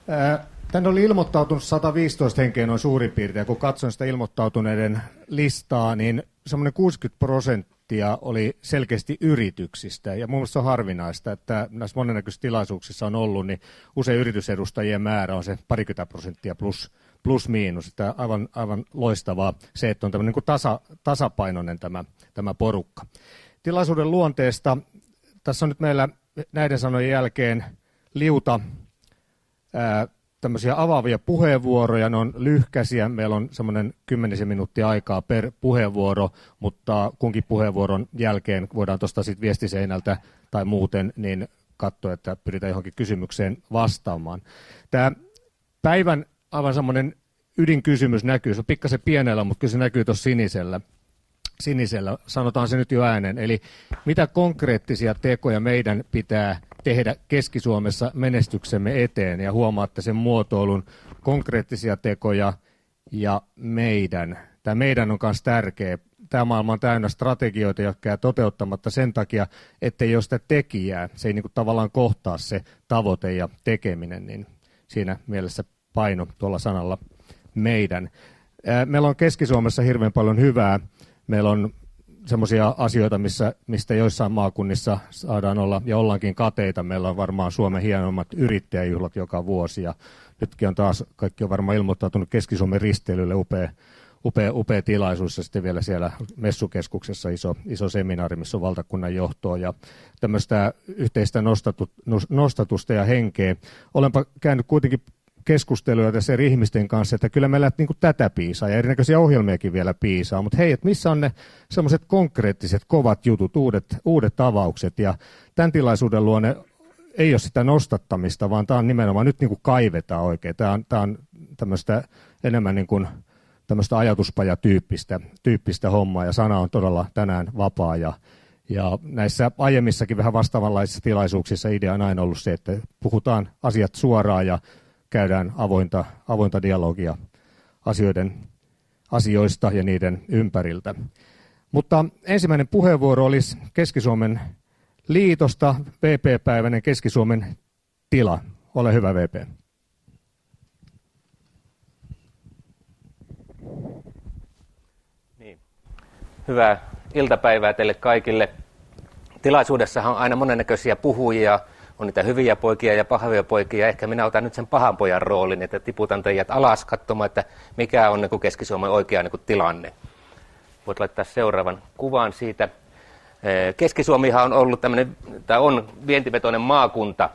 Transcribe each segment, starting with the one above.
Tänne oli ilmoittautunut 115 henkeä noin suurin piirtein. Kun katsoin sitä ilmoittautuneiden listaa, niin semmoinen 60% oli selkeästi yrityksistä. Ja mun mielestä se on harvinaista, että näissä monennäköisissä tilaisuuksissa on ollut, niin usein yritysedustajien määrä on se 20% plus miinus. Että aivan loistavaa se, että on tämmöinen niin kuin tasapainoinen tämä porukka. Tilaisuuden luonteesta. Tässä on nyt meillä näiden sanojen jälkeen liuta tämmöisiä avaavia puheenvuoroja, ne on lyhkäisiä, meillä on semmoinen 10 minuuttia aikaa per puheenvuoro, mutta kunkin puheenvuoron jälkeen voidaan tuosta sitten viestiseinältä tai muuten niin katsoa, että pyritään johonkin kysymykseen vastaamaan. Tämä päivän aivan semmoinen ydinkysymys näkyy, se on pikkasen pienellä, mutta kyllä se näkyy tuossa sinisellä, sanotaan se nyt jo äänen, eli mitä konkreettisia tekoja meidän pitää tehdä Keski-Suomessa menestyksemme eteen, ja huomaatte sen muotoilun konkreettisia tekoja ja meidän. Tämä meidän on myös tärkeä. Tämä maailma on täynnä strategioita, jotka jää toteuttamatta sen takia, ettei ole sitä tekijää. Se ei niin kuin tavallaan kohtaa se tavoite ja tekeminen, niin siinä mielessä paino tuolla sanalla meidän. Meillä on Keski-Suomessa hirveän paljon hyvää. Meillä on semmoisia asioita, mistä joissain maakunnissa saadaan olla ja ollaankin kateita. Meillä on varmaan Suomen hienommat yrittäjäjuhlat joka vuosi. Ja nytkin on taas, kaikki on varmaan ilmoittautunut Keski-Suomen risteilylle, upea tilaisuus. Ja sitten vielä siellä messukeskuksessa iso seminaari, missä on valtakunnan johtoa ja tämmöistä yhteistä nostatusta ja henkeä. Olenpa käynyt kuitenkin keskusteluja tässä eri ihmisten kanssa, että kyllä meillä niin kuin tätä piisaa ja erinäköisiä ohjelmiakin vielä piisaa, mutta hei, että missä on ne semmoiset konkreettiset kovat jutut, uudet avaukset, ja tämän tilaisuuden luonne ei ole sitä nostattamista, vaan tämä on nimenomaan nyt niin kuin kaivetaan oikein. Tämä on tämmöistä enemmän niin kuin tämmöistä ajatuspajatyyppistä hommaa, ja sana on todella tänään vapaa, ja näissä aiemmissakin vähän vastaavanlaisissa tilaisuuksissa idea on aina ollut se, että puhutaan asiat suoraan ja käydään avointa dialogia asioista ja niiden ympäriltä. Mutta ensimmäinen puheenvuoro olisi Keski-Suomen liitosta, VP-päiväinen Keski-Suomen tila. Ole hyvä, VP. Niin. Hyvää iltapäivää teille kaikille. Tilaisuudessahan on aina monennäköisiä puhujia. On niitä hyviä poikia ja pahavia poikia. Ehkä minä otan nyt sen pahan pojan roolin, että tiputan teidät alas katsomaan, että mikä on niin Keski-Suomen oikea niin tilanne. Voit laittaa seuraavan kuvan siitä. Keski-Suomihan on ollut tämmöinen, tai on vientivetoinen maakunta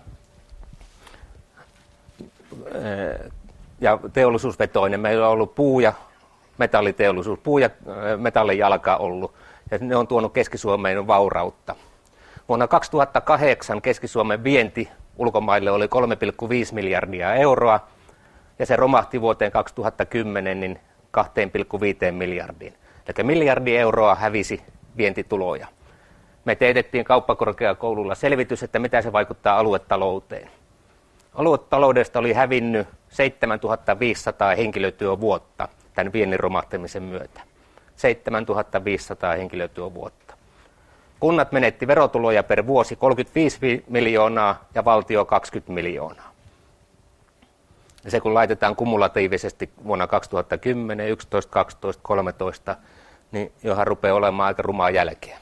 ja teollisuusvetoinen. Meillä on ollut puu- ja metalliteollisuus, puu- ja metallijalka ollut, ja ne on tuonut Keski-Suomeen vaurautta. Vuonna 2008 Keski-Suomen vienti ulkomaille oli 3,5 miljardia euroa, ja se romahti vuoteen 2010 niin 2,5 miljardiin. Eli miljardi euroa hävisi vientituloja. Me teetettiin kauppakorkeakoululla selvitys, että mitä se vaikuttaa aluetalouteen. Aluetaloudesta oli hävinnyt 7500 henkilötyövuotta tämän viennin romahtamisen myötä. 7500 henkilötyövuotta. Kunnat menetti verotuloja per vuosi 35 miljoonaa ja valtio 20 miljoonaa. Ja se kun laitetaan kumulatiivisesti vuonna 2010, 11, 12, 13, niin johan rupeaa olemaan aika rumaa jälkeä.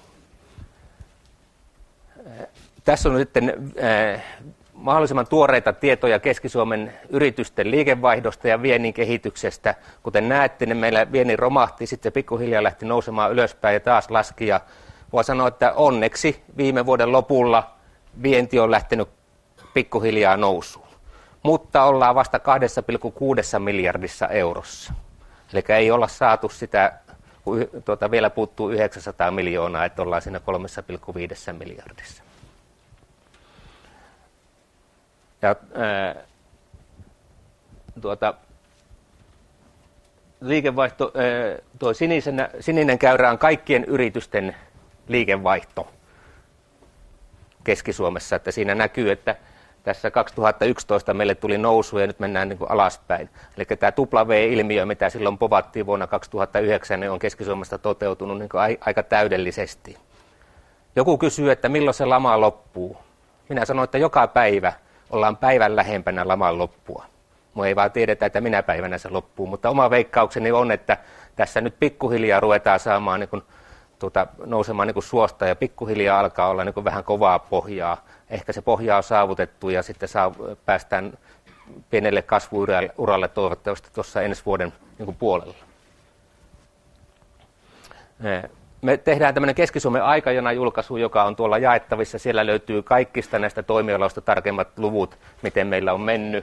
Tässä on nyt mahdollisimman tuoreita tietoja Keski-Suomen yritysten liikevaihdosta ja viennin kehityksestä. Kuten näette, niin meillä viennin romahti, sitten se pikkuhiljaa lähti nousemaan ylöspäin ja taas laski. Ja voi sanoa, että onneksi viime vuoden lopulla vienti on lähtenyt pikkuhiljaa nousuun. Mutta ollaan vasta 2,6 miljardissa eurossa. Eli ei olla saatu sitä, vielä puuttuu 900 miljoonaa, että ollaan siinä 3,5 miljardissa. Ja liikevaihto, tuo sininen käyrä on kaikkien yritysten liikevaihto Keski-Suomessa, että siinä näkyy, että tässä 2011 meille tuli nousu ja nyt mennään niin kuin alaspäin. Eli tämä W-ilmiö, mitä silloin povattiin vuonna 2009, niin on Keski-Suomesta toteutunut niin kuin aika täydellisesti. Joku kysyy, että milloin se lama loppuu. Minä sanon, että joka päivä ollaan päivän lähempänä laman loppua. Mua ei vaan tiedetä, että minä päivänä se loppuu, mutta oma veikkaukseni on, että tässä nyt pikkuhiljaa ruvetaan saamaan niin kuin, nousemaan niin kuin suosta ja pikkuhiljaa alkaa olla niin kuin vähän kovaa pohjaa. Ehkä se pohja on saavutettu ja sitten päästään pienelle kasvuuralle toivottavasti tuossa ensi vuoden niin kuin puolella. Me tehdään tämmöinen Keski-Suomen aikajana-julkaisu, joka on tuolla jaettavissa. Siellä löytyy kaikista näistä toimialoista tarkemmat luvut, miten meillä on mennyt.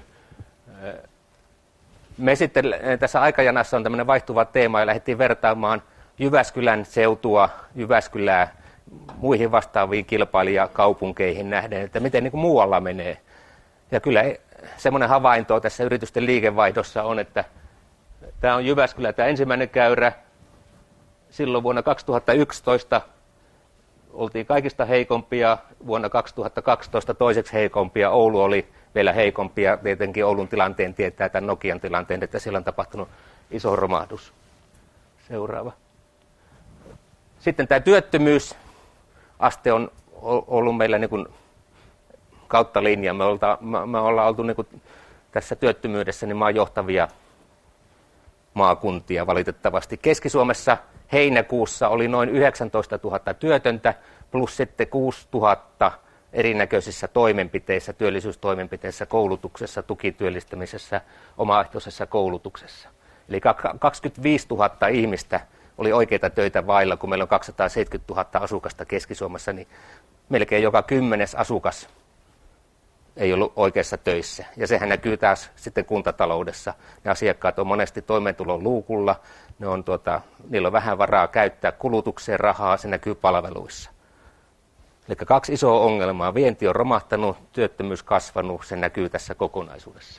Me sitten tässä aikajanassa on tämmöinen vaihtuva teema ja lähdettiin vertaamaan Jyväskylän seutua, Jyväskylää muihin vastaaviin kilpailijakaupunkeihin nähden, että miten niin kuin muualla menee. Ja kyllä semmoinen havainto tässä yritysten liikevaihdossa on, että tämä on Jyväskylä, tämä ensimmäinen käyrä. Silloin vuonna 2011 oltiin kaikista heikompia, vuonna 2012 toiseksi heikompia, Oulu oli vielä heikompia, tietenkin Oulun tilanteen tietää tämän Nokian tilanteen, että siellä on tapahtunut iso romahdus. Seuraava. Sitten tämä työttömyysaste on ollut meillä niin kuin kautta linjan. Me ollaan oltu niin kuin tässä työttömyydessä niin maan johtavia maakuntia valitettavasti. Keski-Suomessa heinäkuussa oli noin 19 000 työtöntä plus sitten 6 000 erinäköisissä toimenpiteissä, työllisyystoimenpiteissä, koulutuksessa, tukityöllistämisessä, omaehtoisessa koulutuksessa. Eli 25 000 ihmistä oli oikeita töitä vailla, kun meillä on 270 000 asukasta Keski-Suomessa, niin melkein joka 10. asukas ei ollut oikeassa töissä. Ja sehän näkyy taas sitten kuntataloudessa. Ne asiakkaat on monesti toimeentulon luukulla, niillä on vähän varaa käyttää kulutukseen rahaa, se näkyy palveluissa. Eli 2 isoa ongelmaa. Vienti on romahtanut, työttömyys kasvanut, se näkyy tässä kokonaisuudessa.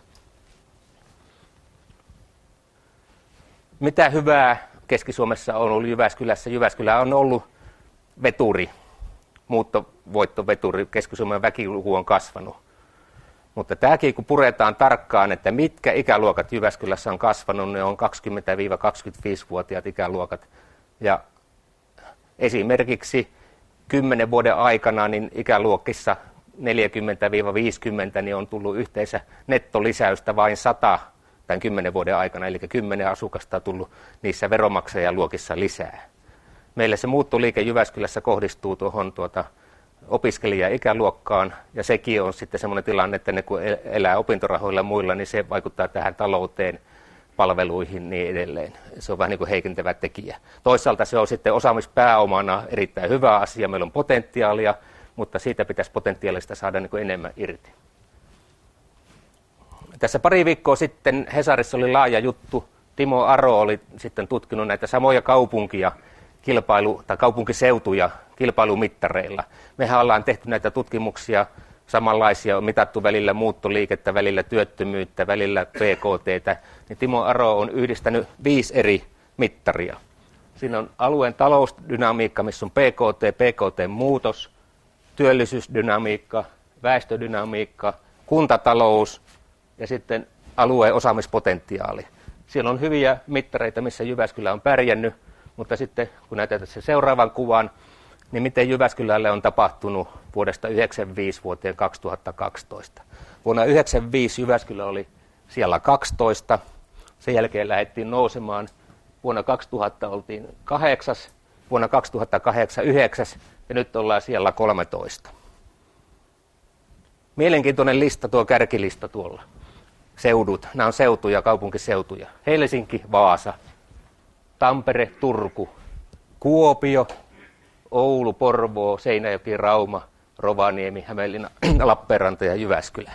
Mitä hyvää Keski-Suomessa on ollut Jyväskylässä? Jyväskylä on ollut veturi, muuttovoittoveturi, Keski-Suomen väkiluku on kasvanut. Mutta tämäkin kun puretaan tarkkaan, että mitkä ikäluokat Jyväskylässä on kasvanut, ne on 20-25-vuotiaat ikäluokat. Ja esimerkiksi 10 vuoden aikana niin ikäluokissa 40-50 niin on tullut yhteensä nettolisäystä vain 100 tämän 10 vuoden aikana, eli 10 asukasta on tullut niissä veronmaksajaluokissa lisää. Meillä se muuttoliike Jyväskylässä kohdistuu tuohon opiskelija-ikäluokkaan, ja sekin on sitten semmoinen tilanne, että ne kun elää opintorahoilla ja muilla, niin se vaikuttaa tähän talouteen, palveluihin niin edelleen. Se on vähän niin kuin heikentävä tekijä. Toisaalta se on sitten osaamispääomana erittäin hyvä asia, meillä on potentiaalia, mutta siitä pitäisi potentiaalista saada niin kuin enemmän irti. Tässä pari viikkoa sitten Hesarissa oli laaja juttu. Timo Aro oli sitten tutkinut näitä samoja kaupunkia, kaupunkiseutuja kilpailumittareilla. Mehän ollaan tehty näitä tutkimuksia samanlaisia, on mitattu välillä muuttoliikettä, välillä työttömyyttä, välillä PKT:tä. Niin Timo Aro on yhdistänyt 5 eri mittaria. Siinä on alueen talousdynamiikka, missä on PKT-muutos, työllisyysdynamiikka, väestödynamiikka, kuntatalous ja sitten alueen osaamispotentiaali. Siellä on hyviä mittareita, missä Jyväskylä on pärjännyt, mutta sitten kun näytetään se seuraavan kuvan, niin miten Jyväskylälle on tapahtunut vuodesta 1995 vuoteen 2012. Vuonna 1995 Jyväskylä oli siellä 12, sen jälkeen lähdettiin nousemaan. Vuonna 2000 oltiin 8, vuonna 2008 9 ja nyt ollaan siellä 13. Mielenkiintoinen lista, tuo kärkilista tuolla. Seudut, nämä on seutuja, kaupunkiseutuja. Helsinki, Vaasa, Tampere, Turku, Kuopio, Oulu, Porvoo, Seinäjoki, Rauma, Rovaniemi, Hämeenlinna, Lappeenranta ja Jyväskylä.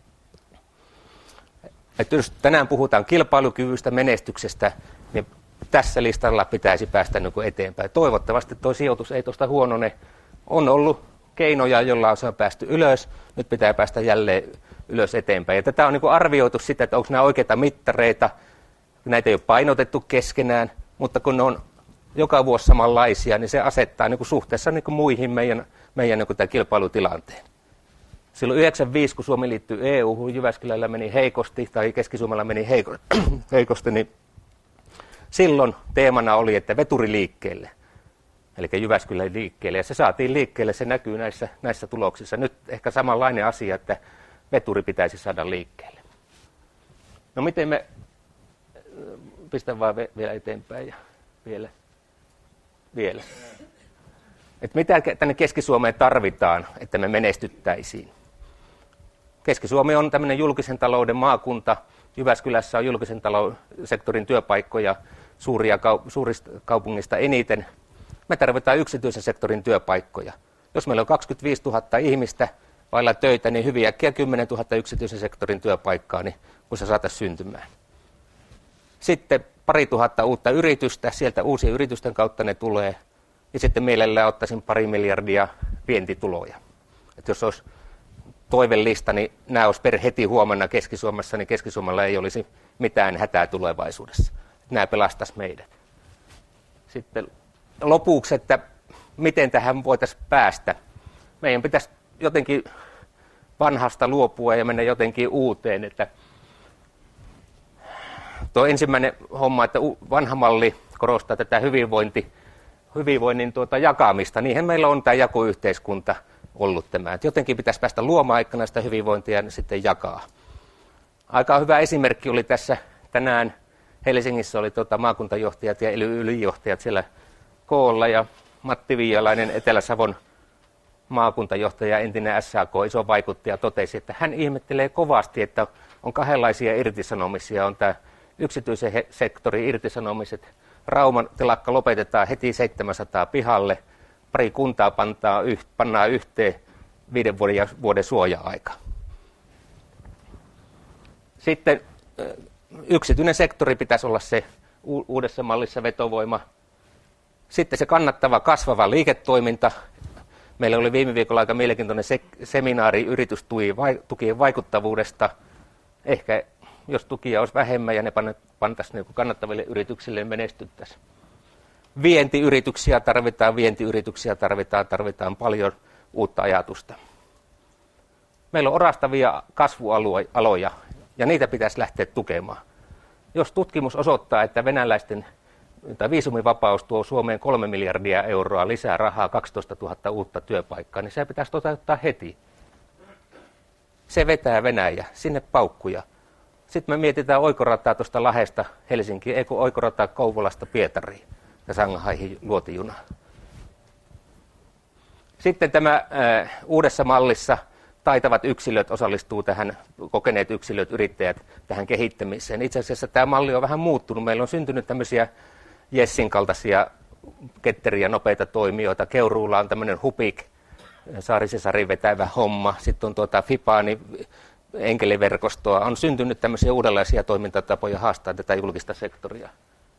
Että jos tänään puhutaan kilpailukyvystä, menestyksestä, niin tässä listalla pitäisi päästä eteenpäin. Toivottavasti tuo sijoitus ei tuosta huonone. On ollut keinoja, joilla on päästy ylös. Nyt pitää päästä jälleen ylös eteenpäin. Ja tätä on arvioitu sitä, että onko nämä oikeita mittareita. Näitä ei ole painotettu keskenään, mutta kun ne on joka vuosi samanlaisia, niin se asettaa suhteessa muihin meidän tämän kilpailutilanteen. Silloin 1995, kun Suomi liittyi EU-hun, Jyväskylällä meni heikosti tai Keski-Suomella meni heikosti, niin silloin teemana oli, että veturi liikkeelle, eli Jyväskylän liikkeelle. Ja se saatiin liikkeelle, se näkyy näissä tuloksissa. Nyt ehkä samanlainen asia, että veturi pitäisi saada liikkeelle. No miten me, pistän vaan vielä eteenpäin ja vielä. Että mitä tänne Keski-Suomeen tarvitaan, että me menestyttäisiin? Keski-Suomi on tämmöinen julkisen talouden maakunta. Jyväskylässä on julkisen talouden sektorin työpaikkoja suurista kaupungista eniten. Me tarvitaan yksityisen sektorin työpaikkoja. Jos meillä on 25 000 ihmistä vailla töitä, niin hyvin äkkiä 10 000 yksityisen sektorin työpaikkaa, niin kun se saataisiin syntymään. Sitten 2000 uutta yritystä, sieltä uusien yritysten kautta ne tulee. Ja sitten mielellään ottaisin 2 miljardia vientituloja. Et jos olisi toivellista, niin nämä olisi per heti huomenna Keski-Suomessa, niin Keski-Suomella ei olisi mitään hätää tulevaisuudessa. Nämä pelastaisi meidät. Sitten lopuksi, että miten tähän voitaisiin päästä. Meidän pitäisi jotenkin vanhasta luopua ja mennä jotenkin uuteen. Että tuo ensimmäinen homma, että vanha malli korostaa tätä hyvinvoinnin jakamista. Niinhän meillä on tämä jakoyhteiskunta ollut tämä. Että jotenkin pitäisi päästä luomaan aikana sitä hyvinvointia ja sitten jakaa. Aika hyvä esimerkki oli tässä tänään. Helsingissä oli maakuntajohtajat ja ylijohtajat siellä koolla ja Matti Viialainen, Etelä-Savon maakuntajohtaja, entinen SAK, iso vaikuttaja, totesi, että hän ihmettelee kovasti, että on kahdenlaisia irtisanomisia. On tämä yksityisen sektorin irtisanomiset. Rauman telakka lopetetaan heti 700 pihalle. 2 kuntaa pannaan yhteen 5 vuoden suoja-aika. Sitten yksityinen sektori pitäisi olla se uudessa mallissa vetovoima. Sitten se kannattava kasvava liiketoiminta. Meillä oli viime viikolla aika mielenkiintoinen seminaari yritystukien vaikuttavuudesta. Ehkä jos tukia olisi vähemmän ja ne pantaisiin kannattaville yrityksille, niin menestyttäisiin. Vientiyrityksiä tarvitaan paljon uutta ajatusta. Meillä on orastavia kasvualoja ja niitä pitäisi lähteä tukemaan. Jos tutkimus osoittaa, että venäläisten viisumivapaus tuo Suomeen 3 miljardia euroa lisää rahaa, 12 000 uutta työpaikkaa, niin se pitäisi toteuttaa heti. Se vetää Venäjä, sinne paukkuja. Sitten me mietitään oikorataa tuosta Lahdesta Helsinkiin, eikö oikorataa Kouvolasta Pietariin ja Shanghaihin luotijuna. Sitten tämä uudessa mallissa taitavat yksilöt osallistuu tähän, kokeneet yksilöt, yrittäjät tähän kehittämiseen. Itse asiassa tämä malli on vähän muuttunut. Meillä on syntynyt tämmöisiä Jessin kaltaisia ketteriä, nopeita toimijoita. Keuruulla on tämmöinen Hupik, Saari vetävä homma. Sitten on Fipani, enkeliverkostoa. On syntynyt tämmöisiä uudenlaisia toimintatapoja haastaa tätä julkista sektoria.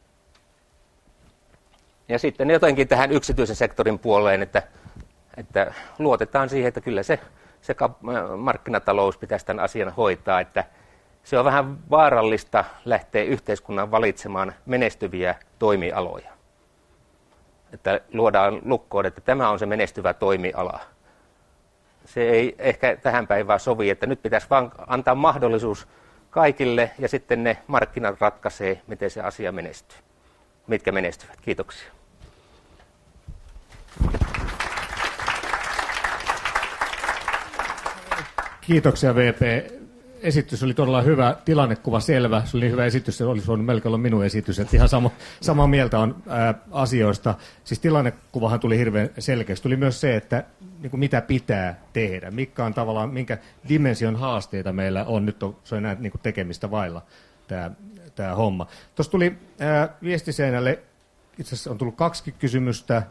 Ja sitten jotenkin tähän yksityisen sektorin puoleen, että luotetaan siihen, että kyllä se markkinatalous pitäisi tämän asian hoitaa, että se on vähän vaarallista lähteä yhteiskunnan valitsemaan menestyviä toimialoja. Että luodaan lukkoon, että tämä on se menestyvä toimiala. Se ei ehkä tähän päivään sovi, että nyt pitäisi vaan antaa mahdollisuus kaikille ja sitten ne markkinat ratkaisee, miten se asia menestyy. Mitkä menestyvät. Kiitoksia. Kiitoksia VP. Esitys oli todella hyvä, tilannekuva selvä. Se oli niin hyvä esitys, se olisi voinut melkein olla minun esitys, että ihan samaa mieltä on asioista. Siis tilannekuvahan tuli hirveän selkeästi. Tuli myös se, että niin kuin mitä pitää tehdä, mikä on tavallaan, minkä dimension haasteita meillä on. Nyt se on enää niin kuin tekemistä vailla tämä homma. Tuossa tuli viestiseinälle, itse asiassa on tullut 2 kysymystä.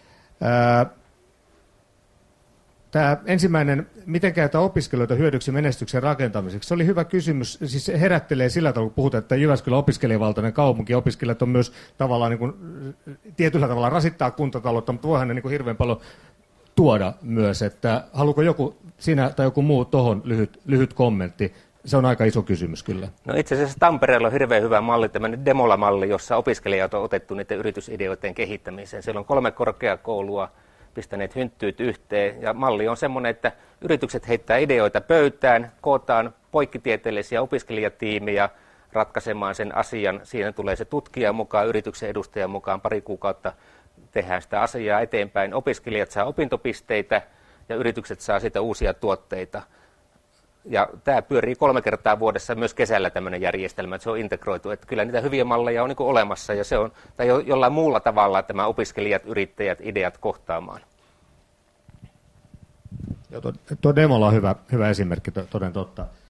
Tämä ensimmäinen, miten käytetään opiskelijoita hyödyksi menestyksen rakentamiseksi? Se oli hyvä kysymys. Siis se herättelee sillä tavalla, kun puhutaan, että Jyväskylä on opiskelijavaltainen kaupunki. Opiskelijat on myös tavallaan niin kuin, tietyllä tavalla rasittaa kuntataloutta, mutta voihan ne niin kuin hirveän paljon tuoda myös. Että haluuko joku, sinä tai joku muu tuohon lyhyt kommentti? Se on aika iso kysymys kyllä. No itse asiassa Tampereella on hirveän hyvä malli, tämmöinen Demola-malli, jossa opiskelijat on otettu niiden yritysideoiden kehittämiseen. Siellä on 3 korkeakoulua pistäneet hynttyyt yhteen, ja malli on semmoinen, että yritykset heittää ideoita pöytään, kootaan poikkitieteellisiä opiskelijatiimiä ratkaisemaan sen asian. Siinä tulee se tutkija mukaan, yrityksen edustaja mukaan, 2 kuukautta tehdään sitä asiaa eteenpäin. Opiskelijat saa opintopisteitä ja yritykset saa siitä uusia tuotteita. Ja tämä pyörii 3 kertaa vuodessa myös kesällä tämmöinen järjestelmä, että se on integroitu. Että kyllä niitä hyviä malleja on niin kuin olemassa ja se on, tai jollain muulla tavalla tämä opiskelijat, yrittäjät, ideat kohtaamaan. Tuo Demola on hyvä esimerkki, toden totta.